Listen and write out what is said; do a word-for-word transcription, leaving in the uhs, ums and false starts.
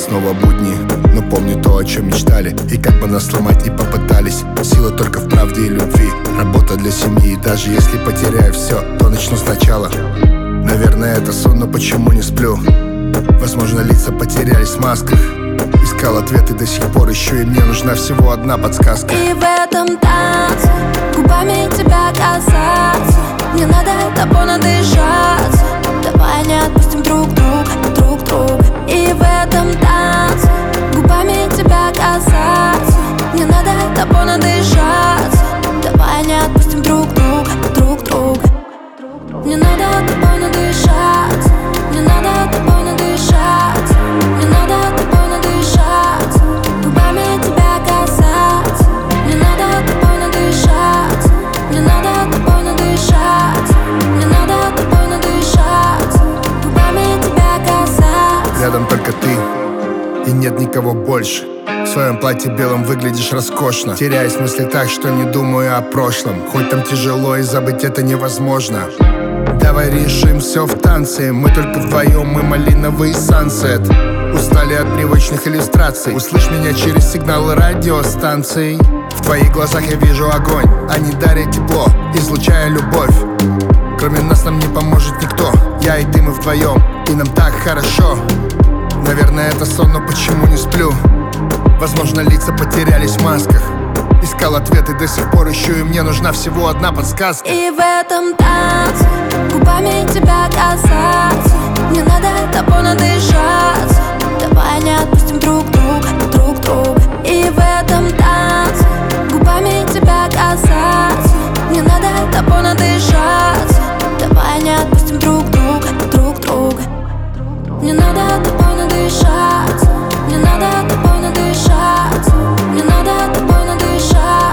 снова будни, но помню то, о чем мечтали. И как бы нас сломать не попытались, сила только в правде и любви. Работа для семьи, даже если потеряю все, то начну сначала. Наверное, это сон, но почему не сплю? Возможно, лица потерялись в масках. Искал ответы, до сих пор ищу, и мне нужна всего одна подсказка. И в этом танце губами тебя касаться, не надо тобой надышаться. Давай не отпустим друг друга, друг друга. И в этом танце губами тебя касаться, не надо тобой надышаться. Давай не отпустим друг друга, друг друга. Не надо тобой надышаться, не надо тобой надышаться, не надо тобой надышаться. Губами тебя касаться, не надо тобой надышаться, не надо тобой надышаться, не надо тобой надышаться. Губами тебя касаться. Рядом только ты, и нет никого больше. В своем платье белом выглядишь роскошно. Теряюсь в мысли так, что не думаю о прошлом. Хоть там тяжело, и забыть это невозможно. Давай решим все в танце. Мы только вдвоем, мы малиновый сансет. Устали от привычных иллюстраций. Услышь меня через сигналы радиостанций. В твоих глазах я вижу огонь. Они дарят тепло, излучая любовь. Кроме нас нам не поможет никто. Я и ты, мы вдвоем, и нам так хорошо. Наверное, это сон, но почему не сплю? Возможно, лица потерялись в масках. Искал ответы, до сих пор ищу, и мне нужна всего одна подсказка. И в этом танце губами тебя касаться, не надо тобой надышаться. Давай не отпустим друг друга, друг друга. И в этом танце губами тебя касаться, не надо тобой надышаться. Давай не отпустим друг друга, друг друга. Не надо тобой надышаться, не надо тобой надышаться, не надо тобой надышаться.